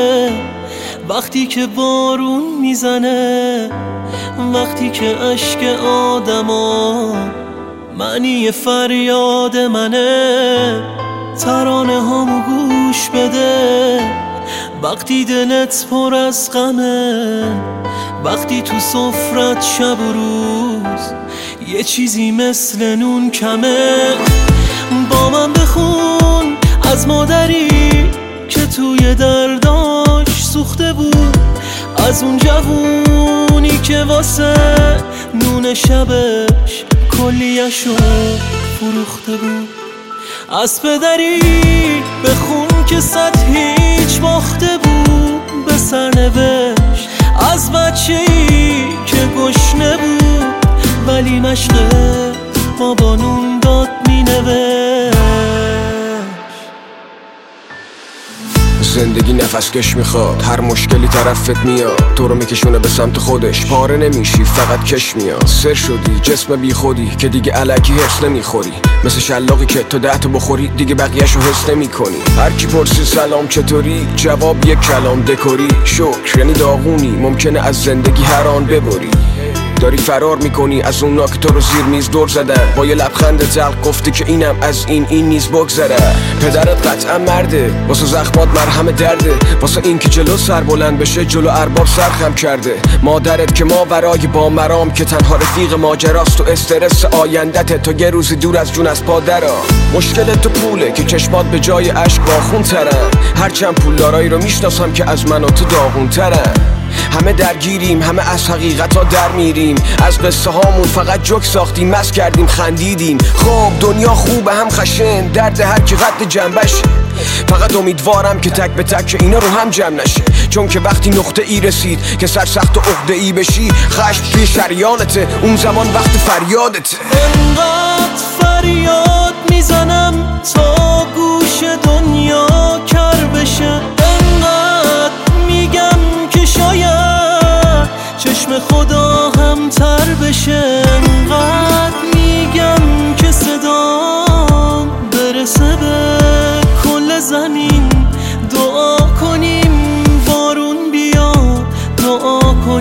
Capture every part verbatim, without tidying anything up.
وقتی که بارون میزنه، وقتی که اشک آدما معنی فریاد منه. ترانه هامو گوش بده وقتی دلت پر از غمه، وقتی تو سفرت شب و روز یه چیزی مثل نون کمه. با من بخون از مادری که توی درداش سوخته بود، از اون جوونی که واسه نون شبش کلیه‌شو فروخته بود. از پدری بخون که صد هیچ باخته بود به سرنوشت، از بچه‌ای که گشنه بود ولی مشق بابا نون داد مینوشت. زندگی نفس کش میخواد، هر مشکلی طرفت میاد، تو رو میکشونه به سمت خودش، پاره نمیشی فقط کش میاد. سر شدی جسم بی خودی که دیگه الکی حس نمیخوری، مثل شلاقی که تو ده تا بخوری دیگه بقیه‌شو حس نمیکنی. هر کی پرسی سلام چطوری، جواب یک کلام دکوری. شکر یعنی داغونی، ممکنه از زندگی هر آن ببری. داری فرار میکنی از اونا که تو رو زیر میز دور زدن، با یه لبخند تلخ گفتی که اینم از این این نیز بگذره. پدرت قطعا مرده، واسه زخمات مرهم درده، واسه این که جلو سر بلند بشه جلو ارباب سرخم کرده. مادرت که ماورای با مرام که تنها رفیق ماجراست، و استرس آیندت تو یه روزی دور از جون از پادرا. مشکل تو پوله که چشمات به جای اشک باخون ترن، هرچند پولدارایی رو میشناسم که از من و تو داغون ترن. همه درگیریم، همه از حقیقت ها در میریم، از قصه هامون فقط جوک ساختیم، مست کردیم خندیدیم. خب دنیا خوبه هم خشن، درد هر کی قد جنبش. فقط امیدوارم که تک به تک اینا رو هم جمع نشه، چون که وقتی نقطه ای رسید که سرسخت و عقده ای بشی، خشم توی شریانته، اون زمان وقت فریادته. انقدر فریاد میزنم تا گوش دنیا کر بشه، انقدر میگم که شاید چشم خدا هم تر بشه، انقدر میگم که صدام برسه به کل زمین. دعا کنیم بارون بیاد، دعا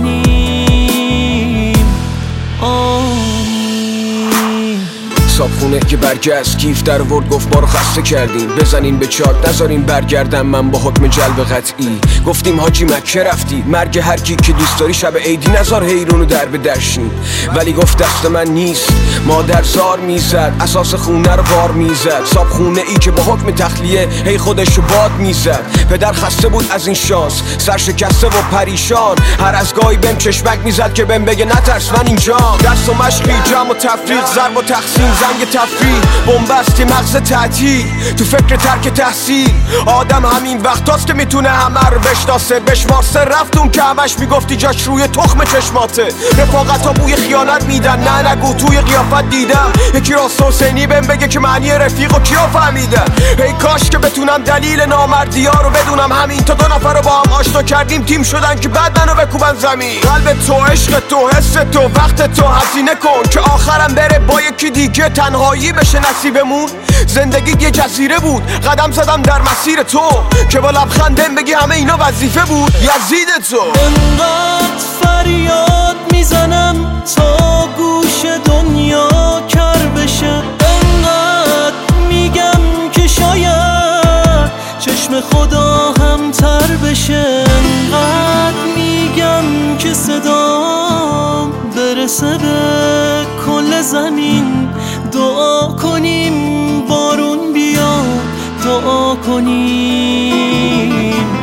کنیم آمین. صابخونه که برگشت کیف در ورد گفت ما رو خسته کردین، بزنین به چاک نذارین برگردم من با حکم جلب قطعی. گفتیم حاجی مکه رفتی، مرگ هر کی که دوست داری شب عیدی نذار حیرونو در به درشین. ولی گفت دست من نیست، مادر زار میزد، اساس خونه رو بار میزد. صابخونه ای که با حکم تخلیه هی خودشو باد میزد. پدر خسته بود از این شانس، سر شکسته و پریشان، هر از گاهی بهم چشمک میزد که بهم بگه نترس من اینجام. دست و مشقی جمع و تفریق، ضرب و تقسیم، زنگ تفریح، بنبستی مغز تعطیل، تو فکر ترک تحصیل. آدم همین وقتاست که میتونه همه رو بشناسه، بشمارسه رفتون که همش میگفتی جاش روی تخم چشماته. رفاقت ها بوی خیانت میدن، نه نگو توی قیافت دیدم یکی راست حسینی بهم بگه که معنی رفیق و کیا فهمیدن. ای کاش که بتونم دلیل نامردی ها رو بدونم، همین تا دو نفر رو با هم آشنا کردیم تیم شدن که بعد منو بکوبن زمین. قلب تو، عشق تو، حس تو، وقت تو هزینه کن که آخرم بره با یکی دیگه تنهایی بشه نصیبمون. زندگی یه جزیره بود، قدم زدم در مسیر تو که با لبخندم بگی همه اینا وظیفه بود. یزید تو انقدر فریاد میزنم تا گوش دنیا کر بشه، انقدر میگم که شاید چشم خدا هم تر بشه، انقدر میگم که صدام برسه به کل زمین. دعا کنیم بارون بیاد، دعا کنیم